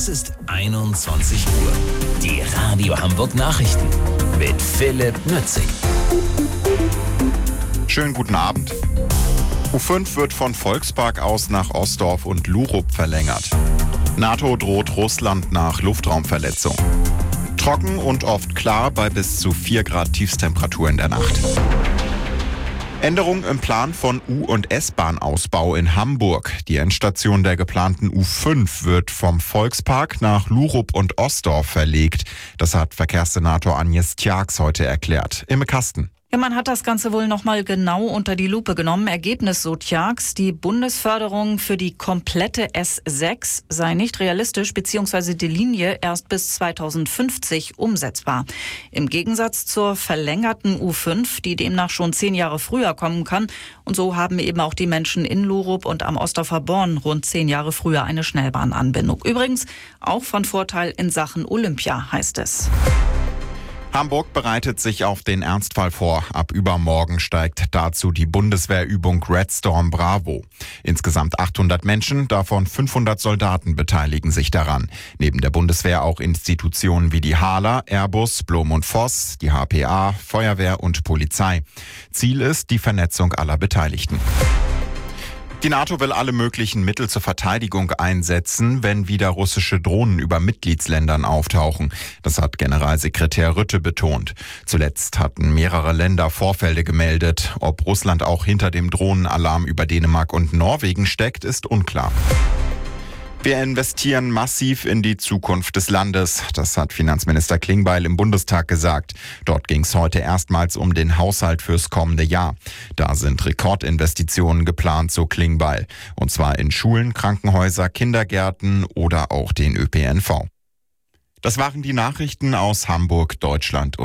Es ist 21 Uhr. Die Radio Hamburg Nachrichten mit Philipp Nützig. Schönen guten Abend. U5 wird von Volkspark aus nach Osdorf und Lurup verlängert. NATO droht Russland nach Luftraumverletzung. Trocken und oft klar bei bis zu 4 Grad Tiefstemperatur in der Nacht. Änderung im Plan von U- und S-Bahn-Ausbau in Hamburg. Die Endstation der geplanten U5 wird vom Volkspark nach Lurup und Osdorf verlegt. Das hat Verkehrssenator Agnes Tjax heute erklärt. Imme Kasten. Ja, man hat das Ganze wohl nochmal genau unter die Lupe genommen. Ergebnis, so Tjax, die Bundesförderung für die komplette S6 sei nicht realistisch bzw. die Linie erst bis 2050 umsetzbar. Im Gegensatz zur verlängerten U5, die demnach schon 10 Jahre früher kommen kann. Und so haben eben auch die Menschen in Lurup und am Osdorfer Born rund 10 Jahre früher eine Schnellbahnanbindung. Übrigens auch von Vorteil in Sachen Olympia, heißt es. Hamburg bereitet sich auf den Ernstfall vor. Ab übermorgen steigt dazu die Bundeswehrübung Red Storm Bravo. Insgesamt 800 Menschen, davon 500 Soldaten beteiligen sich daran. Neben der Bundeswehr auch Institutionen wie die HALA, Airbus, Blom und Voss, die HPA, Feuerwehr und Polizei. Ziel ist die Vernetzung aller Beteiligten. Die NATO will alle möglichen Mittel zur Verteidigung einsetzen, wenn wieder russische Drohnen über Mitgliedsländern auftauchen. Das hat Generalsekretär Rutte betont. Zuletzt hatten mehrere Länder Vorfälle gemeldet. Ob Russland auch hinter dem Drohnenalarm über Dänemark und Norwegen steckt, ist unklar. Wir investieren massiv in die Zukunft des Landes. Das hat Finanzminister Klingbeil im Bundestag gesagt. Dort ging es heute erstmals um den Haushalt fürs kommende Jahr. Da sind Rekordinvestitionen geplant, so Klingbeil. Und zwar in Schulen, Krankenhäuser, Kindergärten oder auch den ÖPNV. Das waren die Nachrichten aus Hamburg, Deutschland.